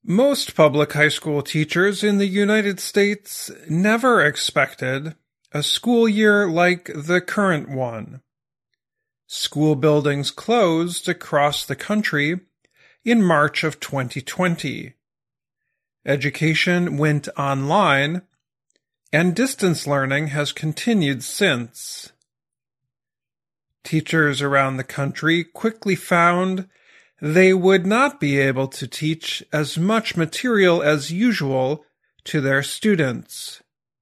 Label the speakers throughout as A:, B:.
A: Most public high school teachers in the United States never expected a school year like the current one. School buildings closed across the country in March of 2020. Education went online, and distance learning has continued since. Teachers around the country quickly found they would not be able to teach as much material as usual to their students.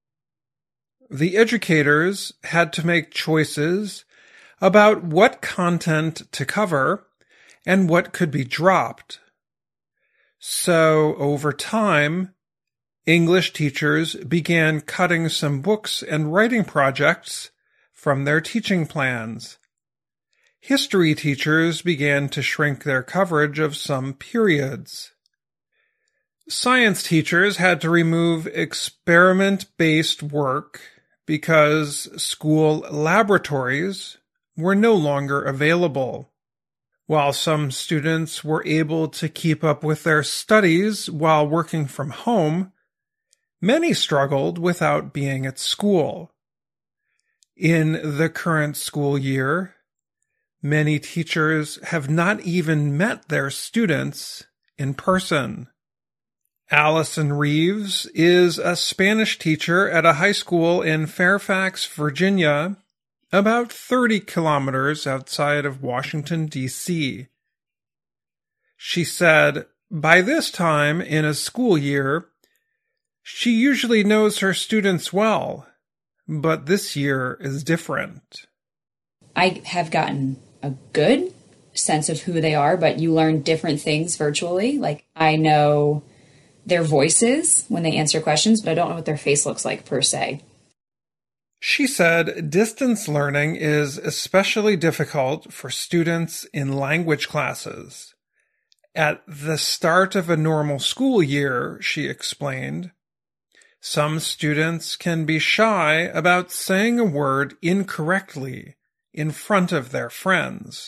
A: The educators had to make choices about what content to cover and what could be dropped. So, over time, English teachers began cutting some books and writing projects from their teaching plans. History teachers began to shrink their coverage of some periods. Science teachers had to remove experiment-based work because school laboratories were no longer available. While some students were able to keep up with their studies while working from home, many struggled without being at school. In the current school year, many teachers have not even met their students in person. Allison Reeves is a Spanish teacher at a high school in Fairfax, Virginia, about 30 kilometers outside of Washington, D.C. She said, by this time in a school year, she usually knows her students well, but this year is different.
B: I have gotten a good sense of who they are, but you learn different things virtually. Like, I know their voices when they answer questions, but I don't know what their face looks like per se.
A: She said distance learning is especially difficult for students in language classes. At the start of a normal school year, she explained, some students can be shy about saying a word incorrectly in front of their friends.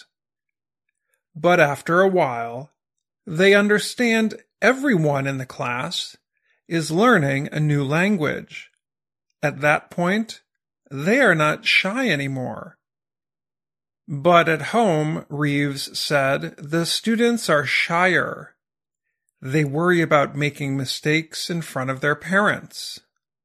A: But after a while, they understand everyone in the class is learning a new language. At that point, they are not shy anymore. But at home, Reeves said, the students are shyer. They worry about making mistakes in front of their parents.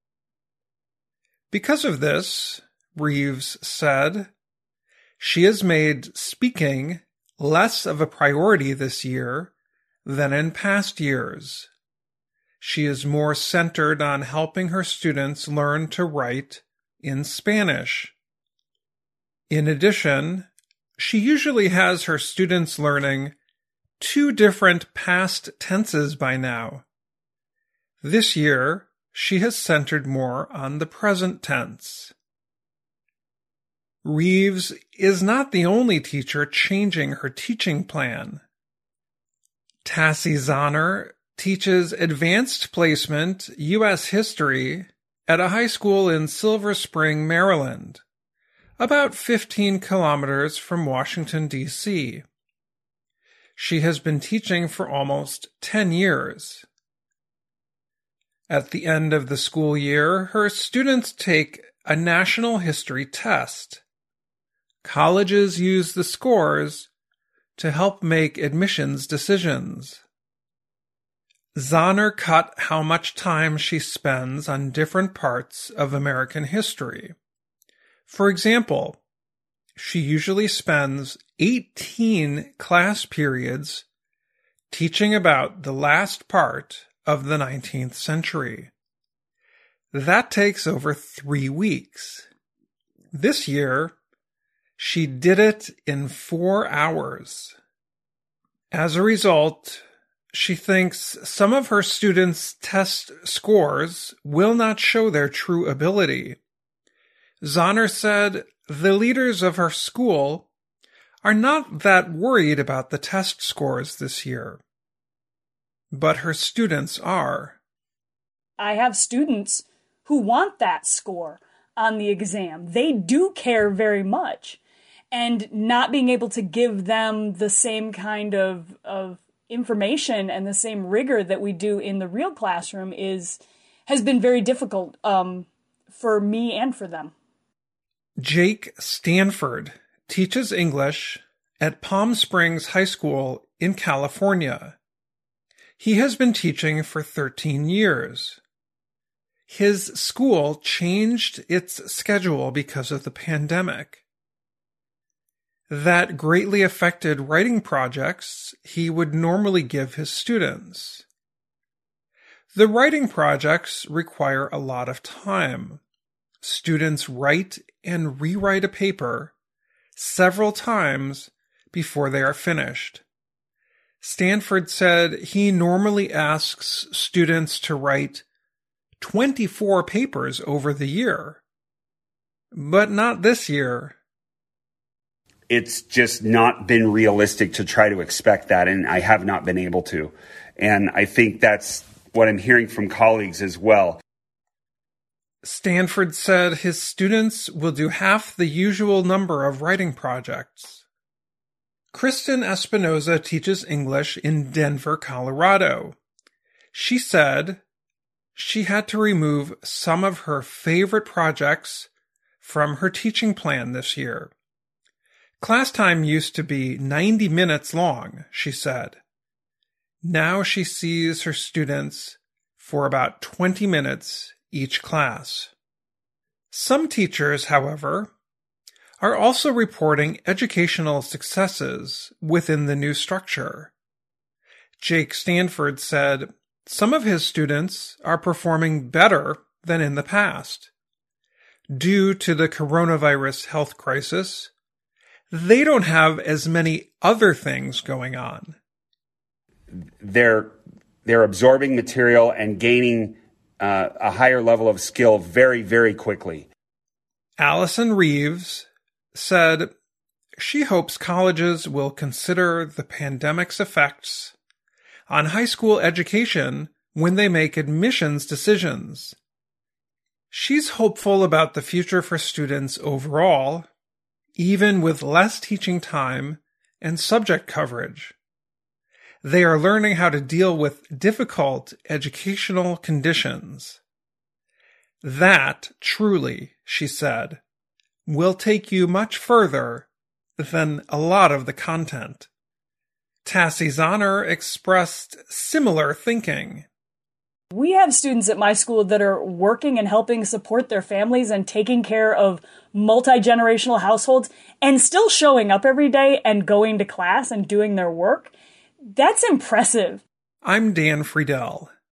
A: Because of this, Reeves said, she has made speaking less of a priority this year than in past years. She is more centered on helping her students learn to write in Spanish. In addition, she usually has her students learning 2 different past tenses by now. This year, she has centered more on the present tense. Reeves is not the only teacher changing her teaching plan. Tassie Zahner teaches advanced placement U.S. history at a high school in Silver Spring, Maryland, about 15 kilometers from Washington, D.C. She has been teaching for almost 10 years. At the end of the school year, her students take a national history test. Colleges use the scores to help make admissions decisions. Zahner cut how much time she spends on different parts of American history. For example, she usually spends 18 class periods teaching about the last part of the 19th century. That takes over 3 weeks. This year, she did it in 4 hours. As a result, she thinks some of her students' test scores will not show their true ability. Zahner said the leaders of her school are not that worried about the test scores this year, but her students are.
C: I have students who want that score on the exam. They do care very much. And not being able to give them the same kind of information and the same rigor that we do in the real classroom has been very difficult for me and for them.
A: Jake Stanford teaches English at Palm Springs High School in California. He has been teaching for 13 years. His school changed its schedule because of the pandemic. That greatly affected writing projects he would normally give his students. The writing projects require a lot of time. Students write and rewrite a paper several times before they are finished. Stanford said he normally asks students to write 24 papers over the year, but not this year.
D: It's just not been realistic to try to expect that, and I have not been able to. And I think that's what I'm hearing from colleagues as well.
A: Stanford said his students will do half the usual number of writing projects. Kristen Espinoza teaches English in Denver, Colorado. She said she had to remove some of her favorite projects from her teaching plan this year. Class time used to be 90 minutes long, she said. Now she sees her students for about 20 minutes each class. Some teachers, however, are also reporting educational successes within the new structure. Jake Stanford said some of his students are performing better than in the past. Due to the coronavirus health crisis, they don't have as many other things going on.
D: They're absorbing material and gaining a higher level of skill very, very quickly.
A: Allison Reeves said she hopes colleges will consider the pandemic's effects on high school education when they make admissions decisions. She's hopeful about the future for students overall, even with less teaching time and subject coverage. They are learning how to deal with difficult educational conditions. That, truly, she said, will take you much further than a lot of the content. Tassie Zahner expressed similar thinking.
C: We have students at my school that are working and helping support their families and taking care of multi-generational households and still showing up every day and going to class and doing their work. That's impressive.
A: I'm Dan Friedel.